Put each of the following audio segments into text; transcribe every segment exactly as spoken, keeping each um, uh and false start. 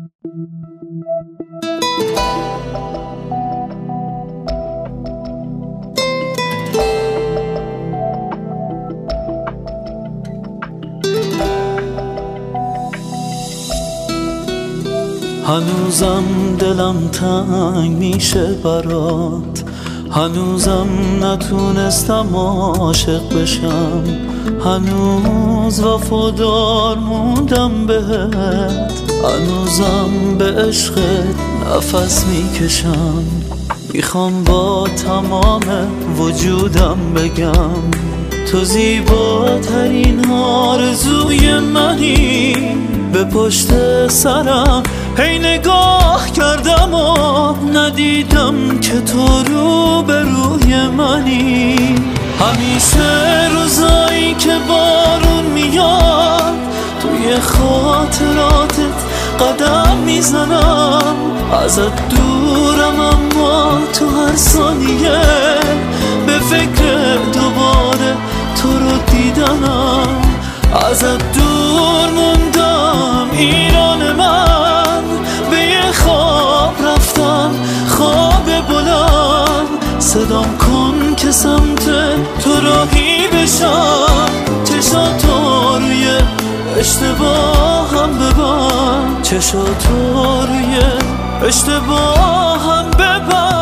هنوزم دلم تنگ میشه برات، هنوزم نتونستم عاشق بشم، هنوز وفادار موندم بهت، هنوزم به عشقت نفس میکشم. میخوام با تمام وجودم بگم تو زیباترین آرزوی منی. به پشت سرم هی نگاه کردم و ندیدم که تو رو به روی منی. همیشه روزایی که بارون میاد توی خاطراتت قدم میزنم، ازت دورم اما تو هر ثانیه به فکر دوباره تو رو دیدنم. ازت دور موندم ایران من، به یه خواب رفتم خواب بلند. صدام کن که سمت تو راهی بشم، چشاتو روی اشتباهم ببند، چشاتو روی اشتباهم ببند.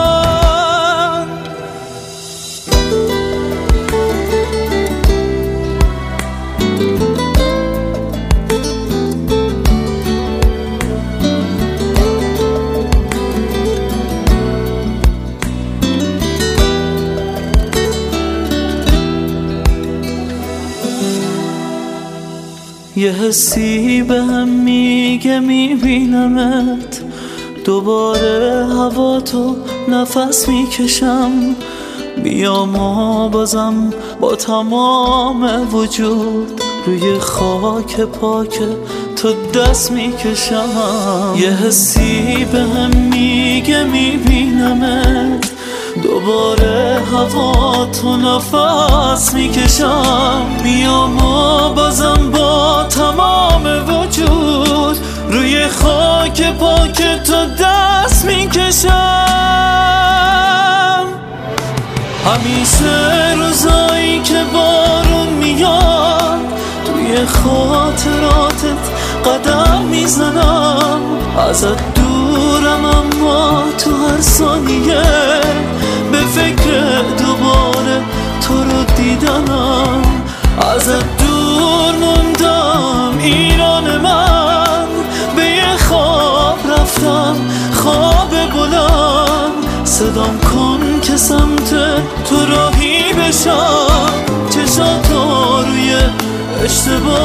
یه حسی به هم میگه میبینمت، دوباره هوا تو نفس میکشم. بیام و بازم با تمام وجود روی خاک پاک تو دست میکشم. یه حسی به هم میگه میبینمت، دوباره هوا تو نفس میکشم. بیام و بازم با تمام وجود روی خاک پاک تو دست میکشم. همیشه روزایی که بارون میاد توی خاطراتت قدم میزنم، ازت دورم اما تو هر ثانیه به فکر دوباره تو رو دیدنم. ازت دور موندم ایران من، به یه خواب رفتم خواب بلند. صدام کن که سمت تو راهی بشم، چشاتو روی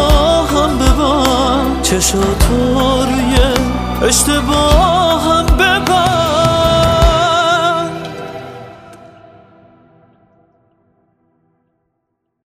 اشتباهم ببند، چشاتو روی اشتباهم ببند.